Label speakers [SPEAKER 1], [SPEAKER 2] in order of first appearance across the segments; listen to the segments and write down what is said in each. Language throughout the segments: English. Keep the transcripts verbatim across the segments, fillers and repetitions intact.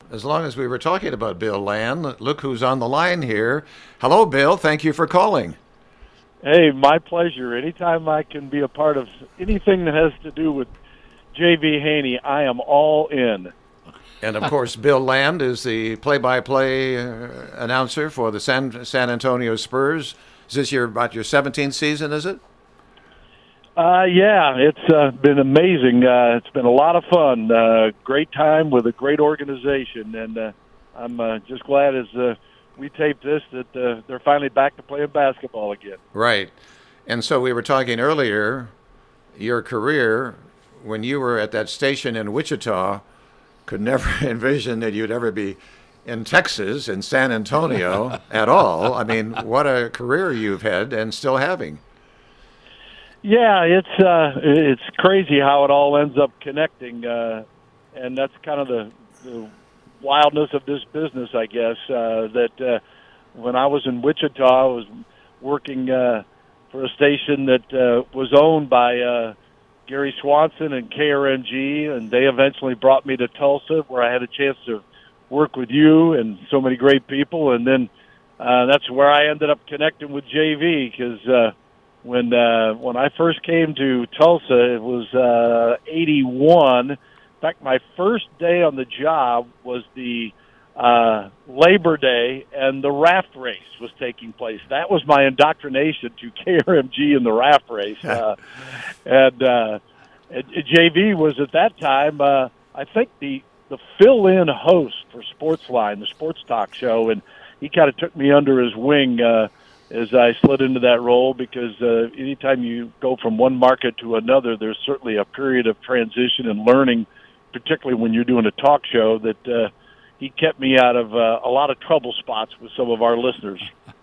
[SPEAKER 1] as long as we were talking about Bill Land, look who's on the line here. Hello, Bill. Thank you for calling.
[SPEAKER 2] Hey, my pleasure. Anytime I can be a part of anything that has to do with J V. Haney, I am all in.
[SPEAKER 1] And, of course, Bill Land is the play-by-play uh, announcer for the San, San Antonio Spurs. Is this your about your seventeenth season, is it?
[SPEAKER 2] Uh, yeah, it's uh, been amazing. Uh, it's been a lot of fun. Uh, great time with a great organization. And uh, I'm uh, just glad as uh, we tape this that uh, they're finally back to playing basketball again.
[SPEAKER 1] Right. And so we were talking earlier, your career, when you were at that station in Wichita, could never envision that you'd ever be in Texas, in San Antonio at all. I mean, what a career you've had and still having.
[SPEAKER 2] Yeah, it's uh, it's crazy how it all ends up connecting, uh, and that's kind of the, the wildness of this business, I guess. Uh, that uh, when I was in Wichita, I was working uh, for a station that uh, was owned by uh, Gary Swanson and K R M G, and they eventually brought me to Tulsa, where I had a chance to work with you and so many great people, and then uh, that's where I ended up connecting with J V, because uh, when uh, when I first came to Tulsa, it was uh, eighty-one. In fact, my first day on the job was the uh, Labor Day, and the raft race was taking place. That was my indoctrination to K R M G in the raft race. Uh, and, uh, and J V was at that time, uh, I think, the, the fill-in host for Sportsline, the sports talk show, and he kind of took me under his wing uh, as I slid into that role, because uh, anytime you go from one market to another, there's certainly a period of transition and learning, particularly when you're doing a talk show, that uh, he kept me out of uh, a lot of trouble spots with some of our listeners.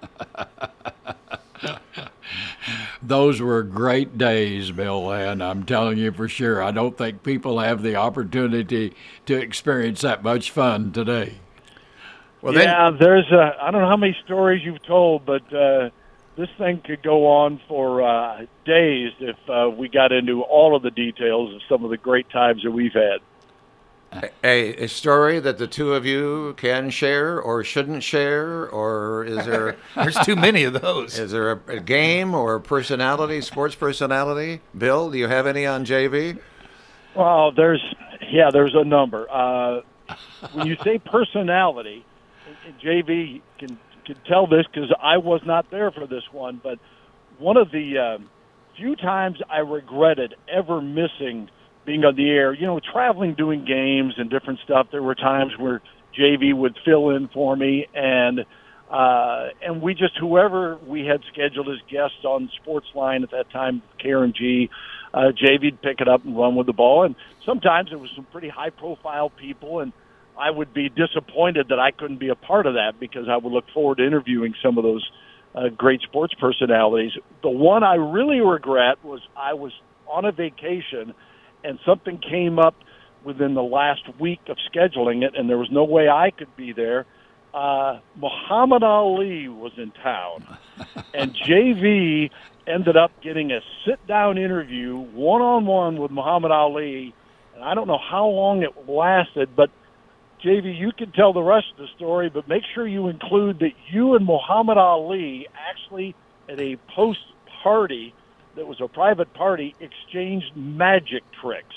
[SPEAKER 3] Those were great days, Bill Land. I'm telling you for sure. I don't think people have the opportunity to experience that much fun today.
[SPEAKER 2] Well, yeah, then, there's a, I don't know how many stories you've told, but uh, this thing could go on for uh, days if uh, we got into all of the details of some of the great times that we've had.
[SPEAKER 1] A, a story that the two of you can share or shouldn't share, or is there...
[SPEAKER 4] There's too many of those.
[SPEAKER 1] Is there a, a game or a personality, sports personality? Bill, do you have any on J V?
[SPEAKER 2] Well, there's, yeah, there's a number. Uh, when you say personality, J V can, can tell this because I was not there for this one, but one of the um, few times I regretted ever missing being on the air, you know, traveling, doing games and different stuff, there were times where J V would fill in for me, and uh, and we just, whoever we had scheduled as guests on Sportsline at that time, K R M G, uh, J V'd pick it up and run with the ball, and sometimes it was some pretty high-profile people, and I would be disappointed that I couldn't be a part of that, because I would look forward to interviewing some of those uh, great sports personalities. The one I really regret was I was on a vacation, and something came up within the last week of scheduling it, and there was no way I could be there. Uh, Muhammad Ali was in town, and J V ended up getting a sit-down interview one-on-one with Muhammad Ali, and I don't know how long it lasted, but J V, you can tell the rest of the story, but make sure you include that you and Muhammad Ali actually, at a post-party that was a private party, exchanged magic tricks.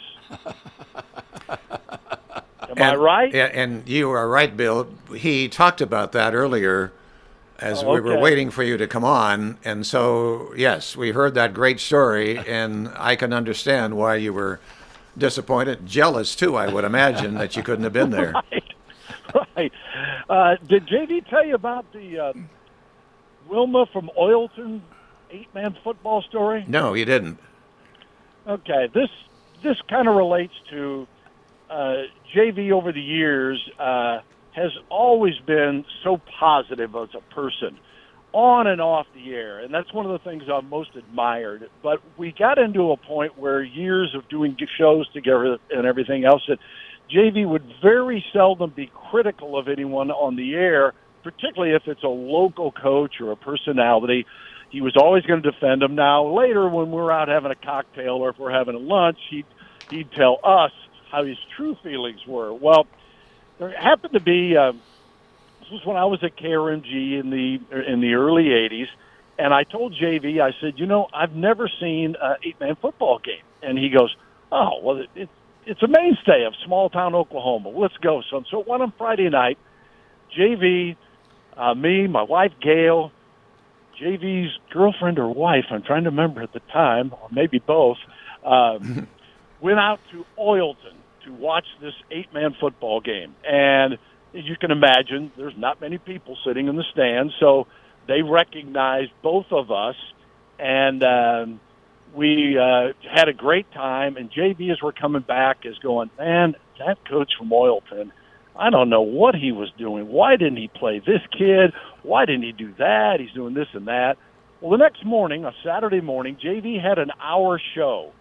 [SPEAKER 2] Am
[SPEAKER 1] and,
[SPEAKER 2] I right?
[SPEAKER 1] And you are right, Bill. He talked about that earlier as
[SPEAKER 2] oh,
[SPEAKER 1] we
[SPEAKER 2] okay.
[SPEAKER 1] were waiting for you to come on. And so, yes, we heard that great story, and I can understand why you were disappointed, jealous too, I would imagine, that you couldn't have been there.
[SPEAKER 2] Right. right. Uh, did J V tell you about the uh, Wilma from Oilton eight-man football story?
[SPEAKER 1] No, you didn't.
[SPEAKER 2] Okay, this this kind of relates to uh, J V over the years uh, has always been so positive as a person, on and off the air, and that's one of the things I've most admired. But we got into a point where years of doing shows together and everything else, that J V would very seldom be critical of anyone on the air, particularly if it's a local coach or a personality. He was always going to defend him. Now, later when we're out having a cocktail or if we're having a lunch, he'd, he'd tell us how his true feelings were. Well, there happened to be, uh, this was when I was at K R M G in the in the early eighties, and I told J V, I said, you know, I've never seen an eight-man football game. And he goes, oh, well, it, it, it's a mainstay of small-town Oklahoma. Let's go, son. So it went on Friday night. J V, uh, me, my wife, Gail, J V's girlfriend or wife, I'm trying to remember at the time, or maybe both, um, went out to Oilton to watch this eight-man football game. And as you can imagine, there's not many people sitting in the stands, so they recognized both of us, and um, we uh, had a great time. And J V, as we're coming back, is going, man, that coach from Oilton, I don't know what he was doing. Why didn't he play this kid? Why didn't he do that? He's doing this and that. Well, the next morning, a Saturday morning, J V had an hour show,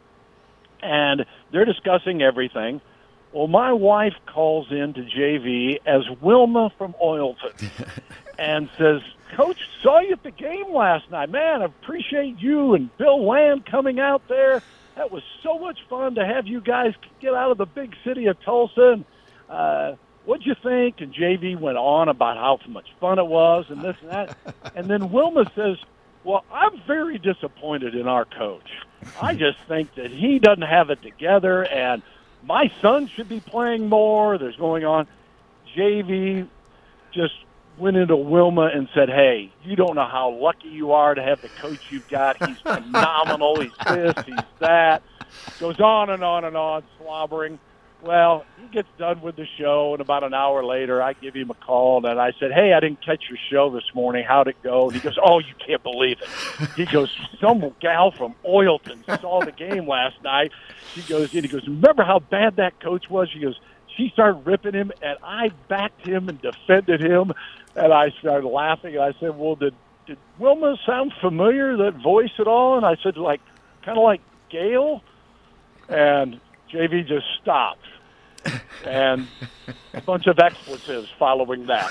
[SPEAKER 2] and they're discussing everything. Well, my wife calls in to J V as Wilma from Oilton and says, Coach, saw you at the game last night. Man, I appreciate you and Bill Land coming out there. That was so much fun to have you guys get out of the big city of Tulsa. And, uh, what'd you think? And J V went on about how much fun it was and this and that. And then Wilma says, well, I'm very disappointed in our coach. I just think that he doesn't have it together, and my son should be playing more. There's going on. J V just went into Wilma and said, hey, you don't know how lucky you are to have the coach you've got. He's phenomenal. He's this, he's that. Goes on and on and on, slobbering. Well, he gets done with the show, and about an hour later, I give him a call, and I said, hey, I didn't catch your show this morning. How'd it go? And he goes, oh, you can't believe it. He goes, some gal from Oilton saw the game last night. She goes, and he goes, remember how bad that coach was? She goes, she started ripping him, and I backed him and defended him, and I started laughing, and I said, well, did, did Wilma sound familiar, that voice at all? And I said, like, kind of like Gail? And J V just stopped, and a bunch of expletives following that.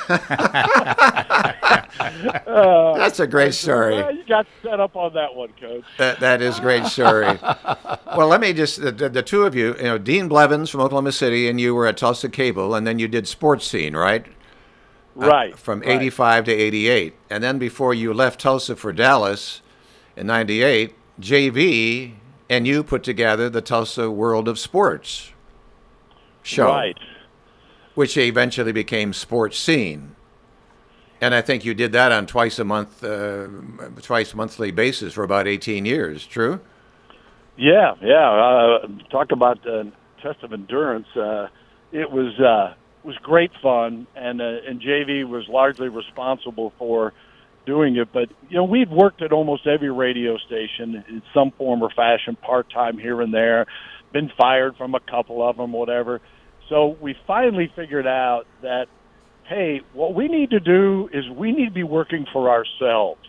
[SPEAKER 2] uh,
[SPEAKER 1] That's a great story.
[SPEAKER 2] Well, you got set up on that one, Coach.
[SPEAKER 1] That that is a great story. Well, let me just the, the, the two of you, you know, Dean Blevins from Oklahoma City, and you were at Tulsa Cable, and then you did Sports Scene, right?
[SPEAKER 2] Right.
[SPEAKER 1] Uh, from
[SPEAKER 2] right.
[SPEAKER 1] eighty-five to eighty-eight, and then before you left Tulsa for Dallas in ninety-eight, J V and you put together the Tulsa World of Sports show,
[SPEAKER 2] right,
[SPEAKER 1] which eventually became Sports Scene. And I think you did that on twice a month, uh, twice monthly basis for about eighteen years. True?
[SPEAKER 2] Yeah, yeah. Uh, talk about uh, test of endurance. Uh, it was uh, was great fun, and uh, and J V was largely responsible for doing it. But you know, we'd worked at almost every radio station in some form or fashion, part time here and there. Been fired from a couple of them, whatever. So we finally figured out that, hey, what we need to do is we need to be working for ourselves.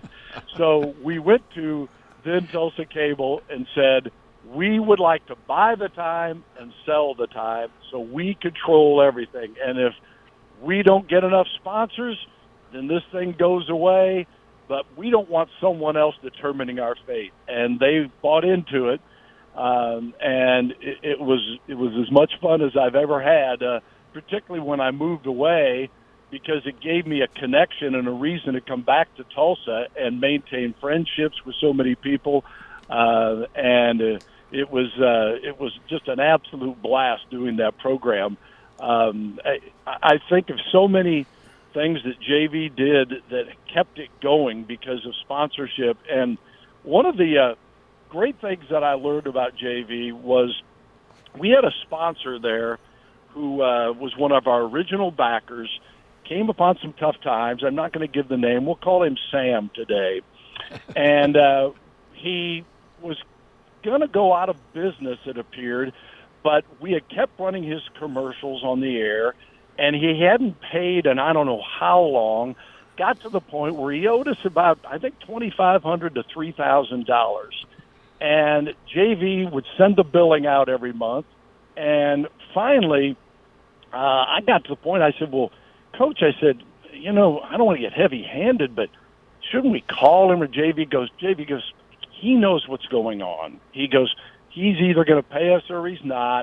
[SPEAKER 2] So we went to then Tulsa Cable and said, we would like to buy the time and sell the time so we control everything. And if we don't get enough sponsors, then this thing goes away, but we don't want someone else determining our fate. And they bought into it. Um, and it, it was it was as much fun as I've ever had, uh, particularly when I moved away, because it gave me a connection and a reason to come back to Tulsa and maintain friendships with so many people. Uh, and uh, it was uh, it was just an absolute blast doing that program. Um, I, I think of so many things that J V did that kept it going because of sponsorship. And one of the uh, great things that I learned about J V was we had a sponsor there who uh, was one of our original backers, came upon some tough times. I'm not going to give the name. We'll call him Sam today. And uh, he was going to go out of business, it appeared, but we had kept running his commercials on the air, and he hadn't paid in I don't know how long, got to the point where he owed us about, I think, twenty-five hundred dollars to three thousand dollars. And J V would send the billing out every month. And finally, uh, I got to the point, I said, well, Coach, I said, you know, I don't want to get heavy-handed, but shouldn't we call him? Or J V goes, J V goes, he knows what's going on. He goes, he's either going to pay us or he's not.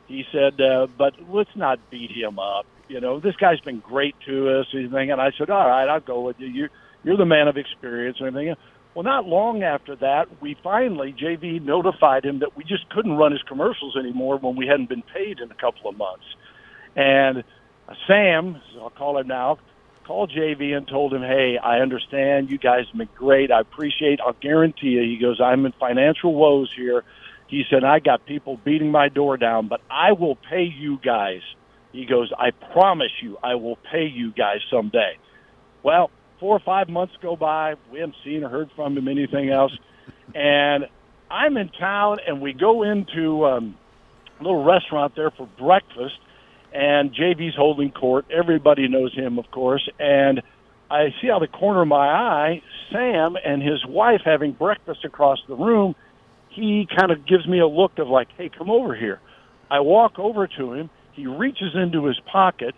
[SPEAKER 2] He said, uh, but let's not beat him up. You know, this guy's been great to us. And I said, all right, I'll go with you. You're, you're the man of experience and everything. Well, not long after that, we finally, J V notified him that we just couldn't run his commercials anymore when we hadn't been paid in a couple of months. And uh, Sam, I'll call him now, called J V and told him, hey, I understand. You guys have been great. I appreciate I'll guarantee you. He goes, I'm in financial woes here. He said, I got people beating my door down, but I will pay you guys. He goes, I promise you I will pay you guys someday. Well, four or five months go by. We haven't seen or heard from him anything else. And I'm in town, and we go into um, a little restaurant there for breakfast, and J V's holding court. Everybody knows him, of course. And I see out of the corner of my eye Sam and his wife having breakfast across the room. He kind of gives me a look of like, hey, come over here. I walk over to him. He reaches into his pocket,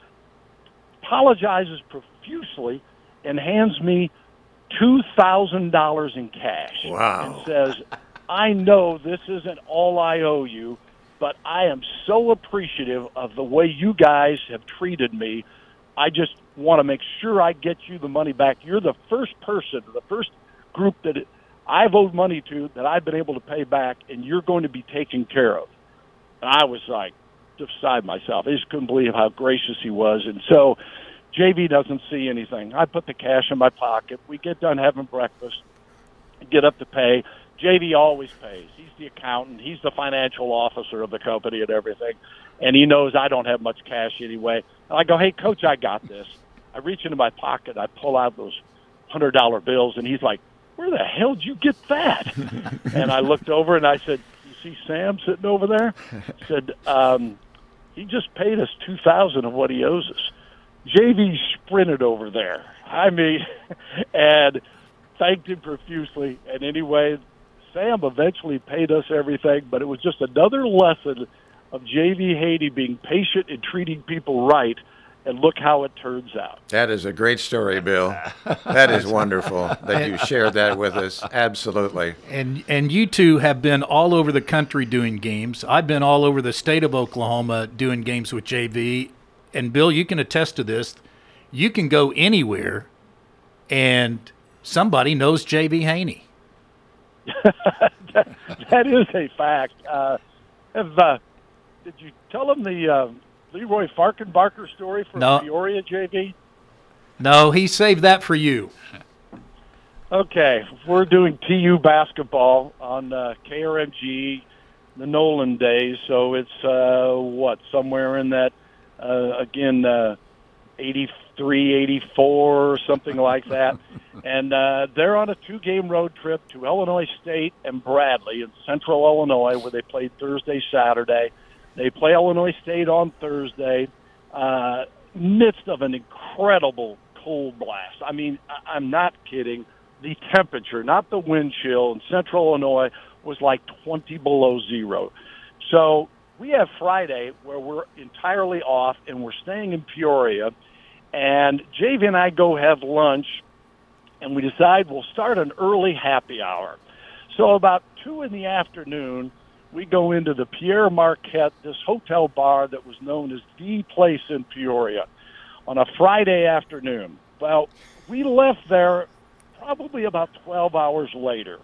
[SPEAKER 2] apologizes profusely, and hands me two thousand dollars in cash.
[SPEAKER 1] Wow.
[SPEAKER 2] And says, I know this isn't all I owe you, but I am so appreciative of the way you guys have treated me. I just want to make sure I get you the money back. You're the first person, the first group that I've owed money to that I've been able to pay back, and you're going to be taken care of. And I was like, just beside myself. I just couldn't believe how gracious he was. And so J V doesn't see anything. I put the cash in my pocket. We get done having breakfast, get up to pay. J V always pays. He's the accountant. He's the financial officer of the company and everything. And he knows I don't have much cash anyway. And I go, hey, Coach, I got this. I reach into my pocket. I pull out those one hundred dollar bills, and he's like, where the hell did you get that? And I looked over, and I said, you see Sam sitting over there? I said, um, he just paid us two thousand dollars of what he owes us. J V sprinted over there. I mean, and thanked him profusely. And anyway, Sam eventually paid us everything, but it was just another lesson of J V Haney being patient and treating people right. And look how it turns out.
[SPEAKER 1] That is a great story, Bill. That is wonderful that you shared that with us. Absolutely.
[SPEAKER 4] And and you two have been all over the country doing games. I've been all over the state of Oklahoma doing games with J V. And, Bill, you can attest to this. You can go anywhere, and somebody knows J V Haney.
[SPEAKER 2] that, that is a fact. Uh, have, uh, did you tell them the uh, Leroy Farkenbarker story from
[SPEAKER 4] no.
[SPEAKER 2] Peoria, J V?
[SPEAKER 4] No, he saved that for you.
[SPEAKER 2] Okay, we're doing T U basketball on uh, K R M G, the Nolan days, so it's, uh, what, somewhere in that, uh, again, uh, eighty-three, eighty-four, something like that. And uh, they're on a two-game road trip to Illinois State and Bradley in central Illinois, where they played Thursday, Saturday. They play Illinois State on Thursday, uh, midst of an incredible cold blast. I mean, I- I'm not kidding. The temperature, not the wind chill, in central Illinois was like twenty below zero. So we have Friday where we're entirely off, and we're staying in Peoria. And J V and I go have lunch, and we decide we'll start an early happy hour. So about two in the afternoon, we go into the Pierre Marquette, this hotel bar that was known as The Place in Peoria, on a Friday afternoon. Well, we left there probably about twelve hours later.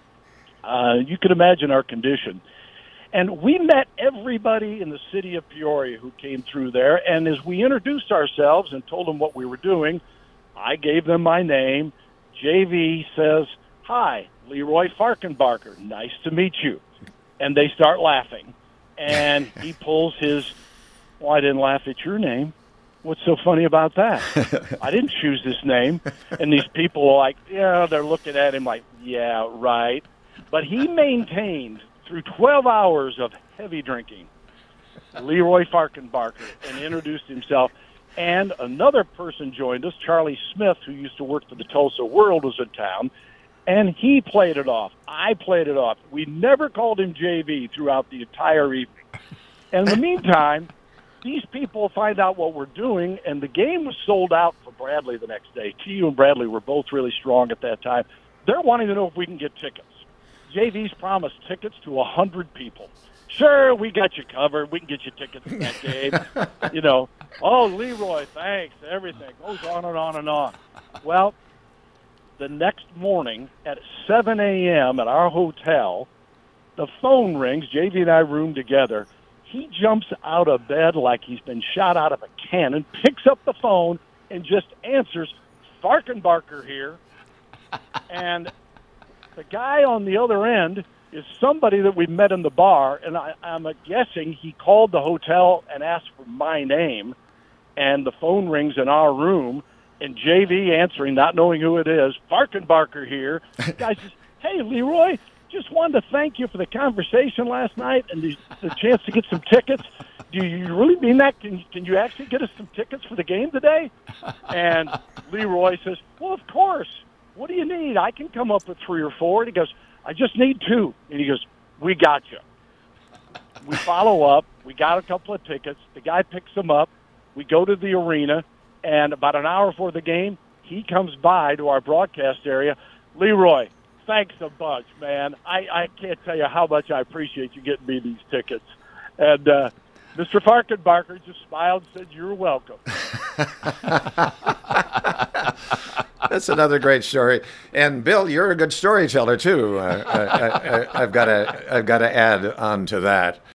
[SPEAKER 2] Uh, you can imagine our condition. And we met everybody in the city of Peoria who came through there. And as we introduced ourselves and told them what we were doing, I gave them my name. J V says, hi, Leroy Farkenbarker. Nice to meet you. And they start laughing. And he pulls his, well, I didn't laugh at your name. What's so funny about that? I didn't choose this name. And these people are like, yeah, they're looking at him like, yeah, right. But he maintained through twelve hours of heavy drinking, Leroy Farkenbarker, and introduced himself. And another person joined us, Charlie Smith, who used to work for the Tulsa World, was in town, and he played it off. I played it off. We never called him J V throughout the entire evening. And in the meantime, these people find out what we're doing, and the game was sold out for Bradley the next day. T U and Bradley were both really strong at that time. They're wanting to know if we can get tickets. J V's promised tickets to one hundred people. Sure, we got you covered. We can get you tickets to that game. You know, oh, Leroy, thanks, everything. Goes on and on and on. Well, the next morning at seven a.m. at our hotel, the phone rings. J V and I room together. He jumps out of bed like he's been shot out of a cannon, picks up the phone, and just answers, Farkenbarker here. And the guy on the other end is somebody that we met in the bar, and I, I'm guessing he called the hotel and asked for my name, and the phone rings in our room, and J V answering, not knowing who it is, Farkenbarker here. The guy says, hey, Leroy, just wanted to thank you for the conversation last night and the, the chance to get some tickets. Do you really mean that? Can, can you actually get us some tickets for the game today? And Leroy says, well, of course. What do you need? I can come up with three or four. And he goes, I just need two. And he goes, we got you. We follow up. We got a couple of tickets. The guy picks them up. We go to the arena. And about an hour before the game, he comes by to our broadcast area. Leroy, thanks a bunch, man. I, I can't tell you how much I appreciate you getting me these tickets. And uh, Mister Farkenbarker just smiled and said, you're welcome.
[SPEAKER 1] That's another great story. And Bill, you're a good storyteller too. Uh, I, I, I've got to I've got to add on to that.